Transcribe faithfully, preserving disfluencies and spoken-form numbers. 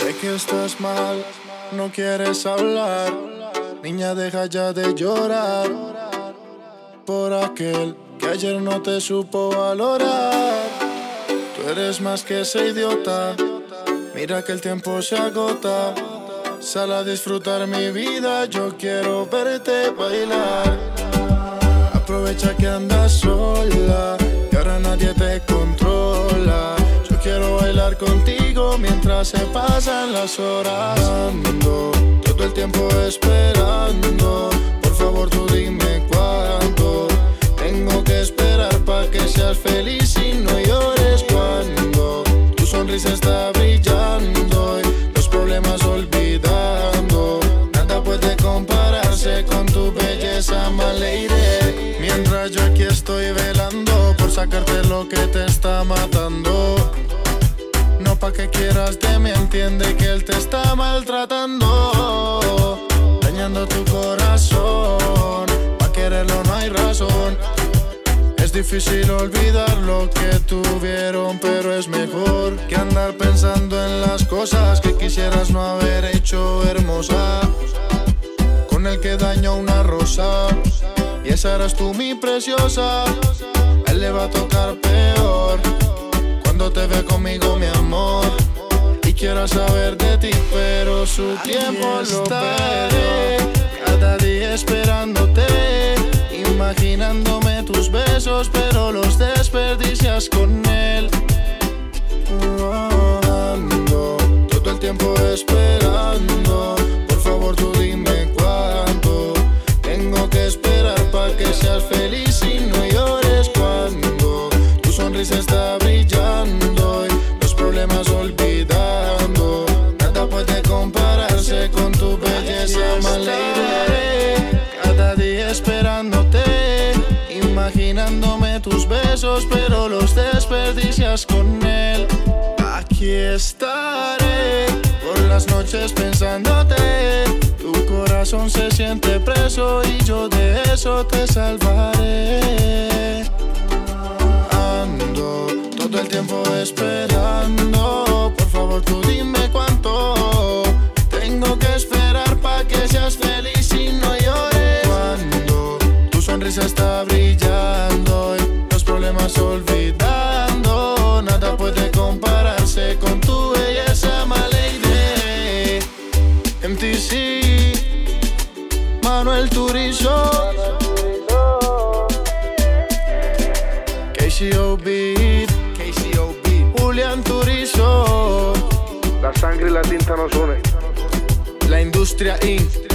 Sé que estás mal, no quieres hablar. Niña, deja ya de llorar por aquel que ayer no te supo valorar. Tú eres más que ese idiota. Mira que el tiempo se agota. Sal a disfrutar mi vida, yo quiero verte bailar. Aprovecha que andas sola y ahora nadie te controla. Yo quiero bailar contigo mientras se pasan las horas. Ando todo el tiempo esperando. Por favor tú dime cuánto tengo que esperar pa' que seas feliz y no llores cuando tu sonrisa está brillando y los problemas olvidando. Nada puede compararse con tu belleza, my lady. Mientras yo aquí estoy velando por sacarte lo que te está matando. No pa' que quieras de mí, entiende que él te está maltratando, dañando tu corazón. Pa' quererlo no hay razón. Es difícil olvidar lo que tuvieron, pero es mejor que andar pensando en las cosas que quisieras no haber hecho, hermosa. Con el que dañó una rosa y esa eras tú, mi preciosa. A él le va a tocar peor cuando te ve conmigo, mi amor, y quiero saber de ti, pero su Aquí tiempo lo estaré, cada día esperándote, imaginándome tus besos, pero los desperdicias con él. Ando todo el tiempo esperando. Por favor tú dime cuánto tengo que esperar pa' que seas feliz y no llores cuando tu sonrisa está brillando y los problemas olvidando. Nada puede compararse con tu belleza, my lady. Cada día esperándote, imaginándome tus besos, pero los desperdicias con él. Aquí estaré por las noches pensándote. Tu corazón se siente preso y yo de eso te salvaré. Ando todo el tiempo esperando. Por favor tú dime cuánto tengo que esperar pa' que seas feliz y no llores cuando tu sonrisa está brillando y los problemas olvidando. Nada puede compararse con tu belleza, my lady. M T C, Manuel Turizo, K C O B, K C O B, Julián Turizo. La sangre y la tinta nos unen. La Industria incorporated